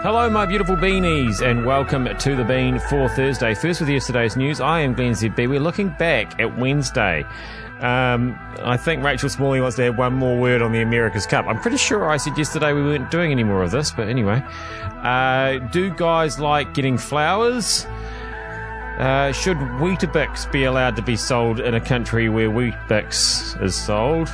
Hello, my beautiful beanies, and welcome to The Bean for Thursday. First with yesterday's news, I am Glenn ZB. We're looking back at Wednesday. I think Rachel Smalley wants to have one more word on the America's Cup. I'm pretty sure I said yesterday we weren't doing any more of this, but anyway. Do guys like getting flowers? Should Weetabix be allowed to be sold in a country where Weet-Bix is sold?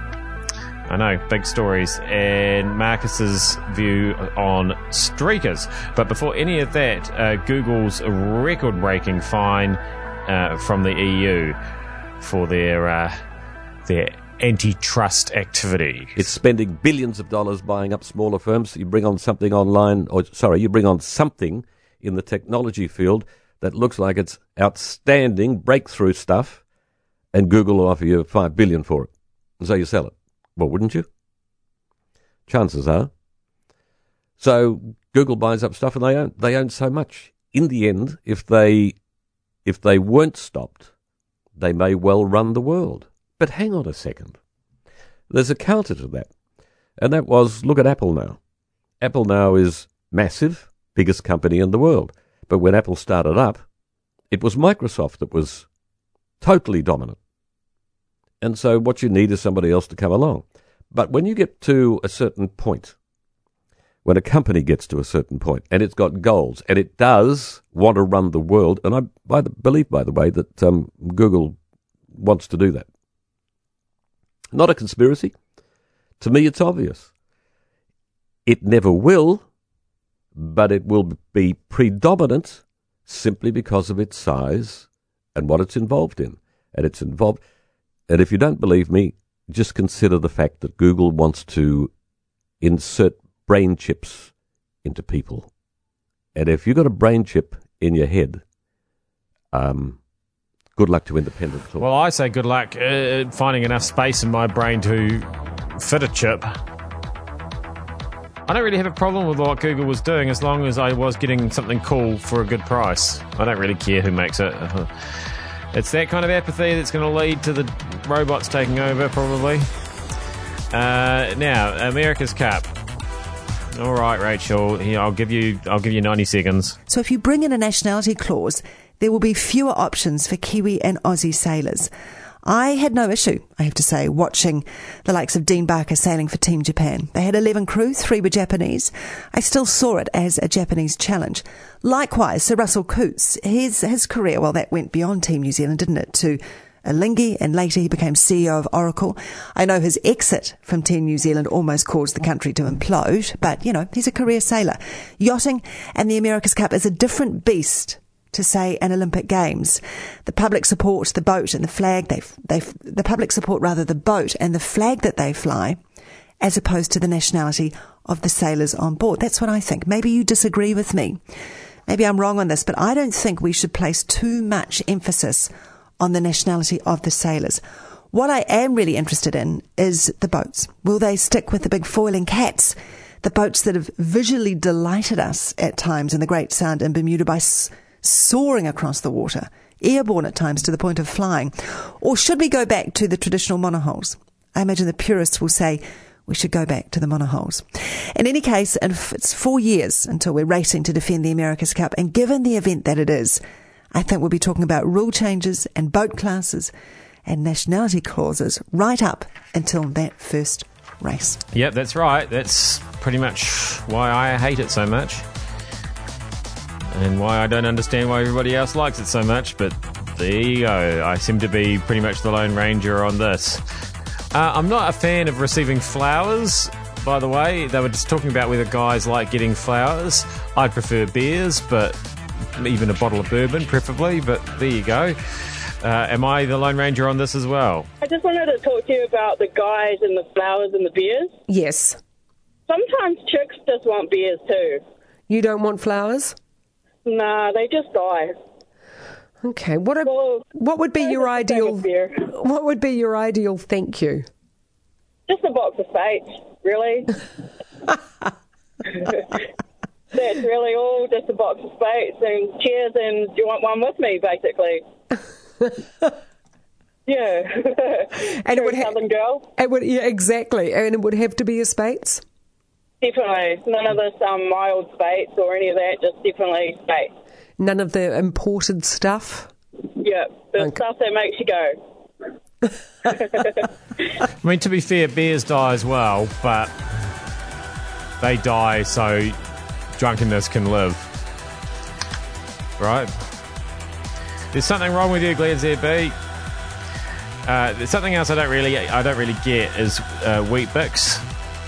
I know, big stories. And Marcus's view on streakers. But before any of that, Google's record-breaking fine from the EU for their antitrust activity. It's spending billions of dollars buying up smaller firms. You bring on something online, you bring on something in the technology field that looks like it's outstanding breakthrough stuff, and Google will offer you $5 billion for it. And so you sell it. Well, wouldn't you? Chances are. So Google buys up stuff, and they own so much. In the end, if they weren't stopped, they may well run the world. But hang on a second. There's a counter to that. And that was, look at Apple now. Apple now is massive, biggest company in the world. But when Apple started up, it was Microsoft that was totally dominant. And so what you need is somebody else to come along. But when you get to a certain point, when a company gets to a certain point, and it's got goals, and it does want to run the world, and I believe, by the way, that Google wants to do that. Not a conspiracy. To me, it's obvious. It never will, but it will be predominant simply because of its size and what it's involved in. And if you don't believe me, just consider the fact that Google wants to insert brain chips into people. And if you've got a brain chip in your head, good luck to independent thought. Well, I say good luck finding enough space in my brain to fit a chip. I don't really have a problem with what Google was doing as long as I was getting something cool for a good price. I don't really care who makes it. It's that kind of apathy that's going to lead to the robots taking over, probably. Now, America's Cup. All right, Rachel. Here, I'll give you 90 seconds. So if you bring in a nationality clause, there will be fewer options for Kiwi and Aussie sailors. I had no issue, I have to say, watching the likes of Dean Barker sailing for Team Japan. They had 11 crew, 3 were Japanese. I still saw it as a Japanese challenge. Likewise, Sir Russell Coutts, his career, well, that went beyond Team New Zealand, didn't it, to Alinghi, and later he became CEO of Oracle. I know his exit from Team New Zealand almost caused the country to implode, but, he's a career sailor. Yachting and the America's Cup is a different beast to say an Olympic Games. The public support the boat and the flag the public support rather the boat and the flag that they fly, as opposed to the nationality of the sailors on board. That's what I think. Maybe you disagree with me. Maybe I'm wrong on this, but I don't think we should place too much emphasis on the nationality of the sailors. What I am really interested in is the boats. Will they stick with the big foiling cats? The boats that have visually delighted us at times in the Great Sound in Bermuda by soaring across the water, airborne at times to the point of flying? Or should we go back to the traditional monohulls? I imagine the purists will say we should go back to the monohulls. In any case, it's 4 years until we're racing to defend the America's Cup, and given the event that it is, I think we'll be talking about rule changes and boat classes and nationality clauses right up until that first race. Yep, that's right. That's pretty much why I hate it so much. And why I don't understand why everybody else likes it so much, but there you go. I seem to be pretty much the Lone Ranger on this. I'm not a fan of receiving flowers, by the way. They were just talking about whether guys like getting flowers. I'd prefer beers, but even a bottle of bourbon, preferably, but there you go. Am I the Lone Ranger on this as well? I just wanted to talk to you about the guys and the flowers and the beers. Yes. Sometimes chicks just want beers too. You don't want flowers? Nah, they just die. Okay. What would be your ideal? What would be your ideal thank you? Just a box of Fates, really. That's really all. Just a box of Fates and cheers, and do you want one with me, basically? Yeah. And it would Southern girl. It would, yeah, exactly, and it would have to be a Spates. Definitely. None of this mild Speight's or any of that, just definitely Speight's. None of the imported stuff? Yeah, the stuff that makes you go. I mean, to be fair, bears die as well, but they die so drunkenness can live. Right? There's something wrong with you, Glenn ZB. There's something else I don't really get is Weet-Bix.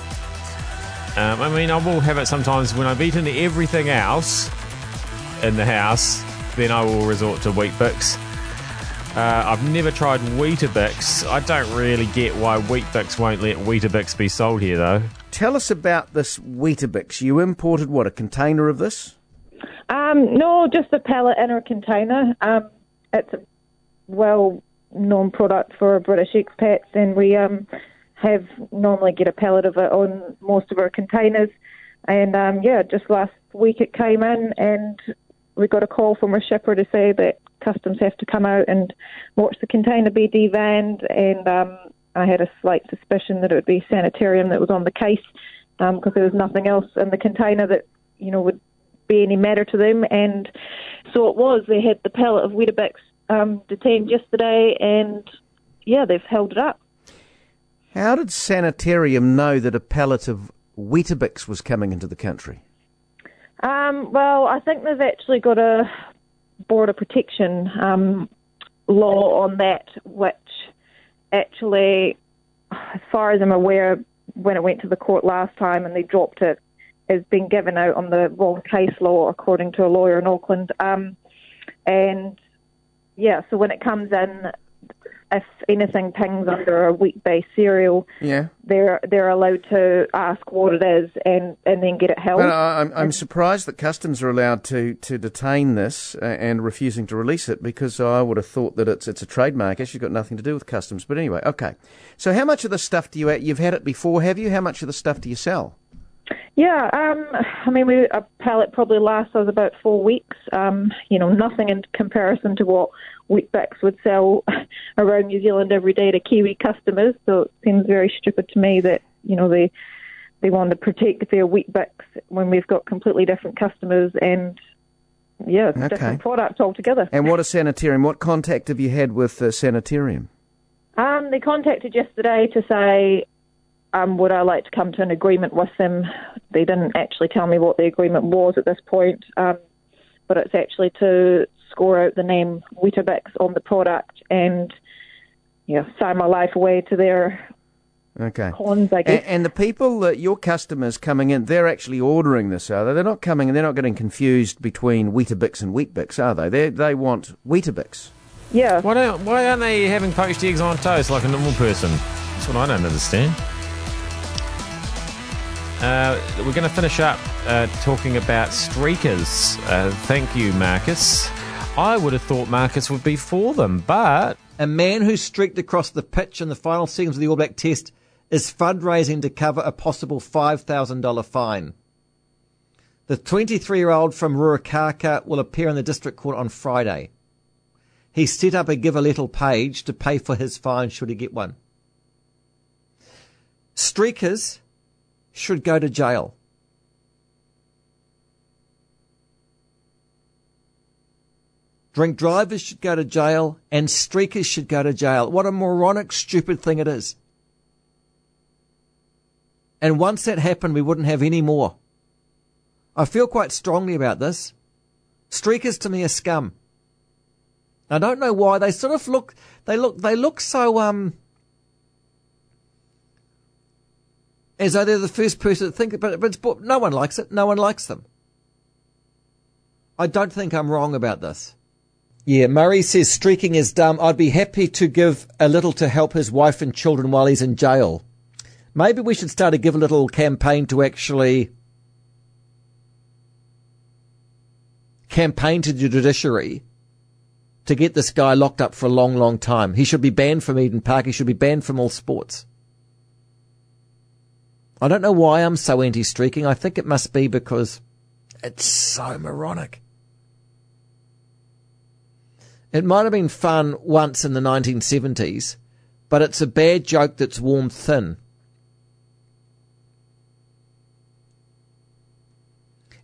I mean, I will have it sometimes when I've eaten everything else in the house, then I will resort to Weet-Bix. I've never tried Weetabix. I don't really get why Weet-Bix won't let Weetabix be sold here, though. Tell us about this Weetabix. You imported, what, a container of this? No, just a pallet in a container. It's a well-known product for British expats, and we have normally get a pallet of it on most of our containers. And, just last week it came in, and we got a call from our shipper to say that customs have to come out and watch the container be devanned, and I had a slight suspicion that it would be Sanitarium that was on the case, because there was nothing else in the container that, would be any matter to them. And so it was. They had the pallet of Weetabix detained yesterday, and, they've held it up. How did Sanitarium know that a pallet of Weetabix was coming into the country? Well, I think they've actually got a border protection law on that, which actually, as far as I'm aware, when it went to the court last time and they dropped it, has been given out on the wrong case law, according to a lawyer in Auckland. So when it comes in, if anything pings under a wheat-based cereal, they're allowed to ask what it is and then get it held. Well, I'm surprised that customs are allowed to detain this and refusing to release it, because I would have thought that it's a trademark. It's got nothing to do with customs. But anyway, okay. So how much of the stuff you've had it before, have you? How much of the stuff do you sell? Yeah, a pallet probably lasts us about 4 weeks. Nothing in comparison to what Weet-Bix would sell around New Zealand every day to Kiwi customers. So it seems very stupid to me that, they want to protect their Weet-Bix when we've got completely different customers and, different products altogether. And what is Sanitarium? What contact have you had with Sanitarium? They contacted yesterday to say, would I like to come to an agreement with them? They didn't actually tell me what the agreement was at this point, but it's actually to score out the name Weetabix on the product and sign my life away to their cons, I guess. And the people, your customers coming in, they're actually ordering this, are they? They're not coming and they're not getting confused between Weetabix and Weet-Bix, are they? They want Weetabix. Yeah. Why aren't they having poached eggs on toast like a normal person? That's what I don't understand. We're going to finish up talking about streakers. Thank you, Marcus. I would have thought Marcus would be for them, but... A man who streaked across the pitch in the final seconds of the All Black Test is fundraising to cover a possible $5,000 fine. The 23-year-old from Ruakaka will appear in the District Court on Friday. He set up a Give a Little page to pay for his fine should he get one. Streakers should go to jail. Drink drivers should go to jail, and streakers should go to jail. What a moronic, stupid thing it is. And once that happened, we wouldn't have any more. I feel quite strongly about this. Streakers to me are scum. I don't know why. They sort of look so, as though they're the first person to think, but no one likes it. No one likes them. I don't think I'm wrong about this. Yeah, Murray says streaking is dumb. I'd be happy to give a little to help his wife and children while he's in jail. Maybe we should start a Give a Little campaign to actually campaign to the judiciary to get this guy locked up for a long, long time. He should be banned from Eden Park. He should be banned from all sports. I don't know why I'm so anti-streaking. I think it must be because it's so moronic. It might have been fun once in the 1970s, but it's a bad joke that's worn thin.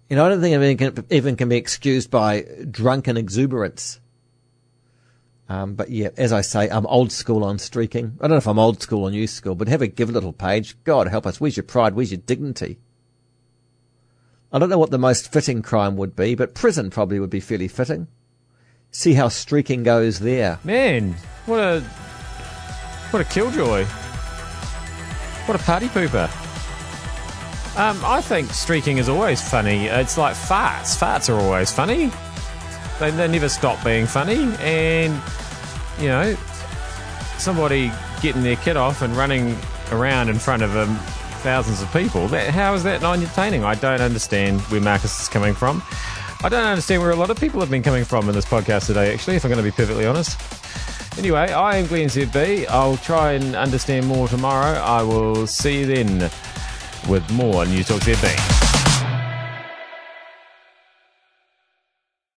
I don't think it even can be excused by drunken exuberance. But yeah, as I say, I'm old school on streaking. I don't know if I'm old school or new school, but have a give little Page. God help us. Where's your pride? Where's your dignity? I don't know what the most fitting crime would be, but prison probably would be fairly fitting. See how streaking goes there. Man, what a killjoy. What a party pooper. I think streaking is always funny. It's like farts. Farts are always funny. They never stop being funny. And, somebody getting their kid off and running around in front of thousands of people, how is that not entertaining? I don't understand where Marcus is coming from. I don't understand where a lot of people have been coming from in this podcast today, actually, if I'm going to be perfectly honest. Anyway, I am Glenn ZB. I'll try and understand more tomorrow. I will see you then with more News Talk ZB.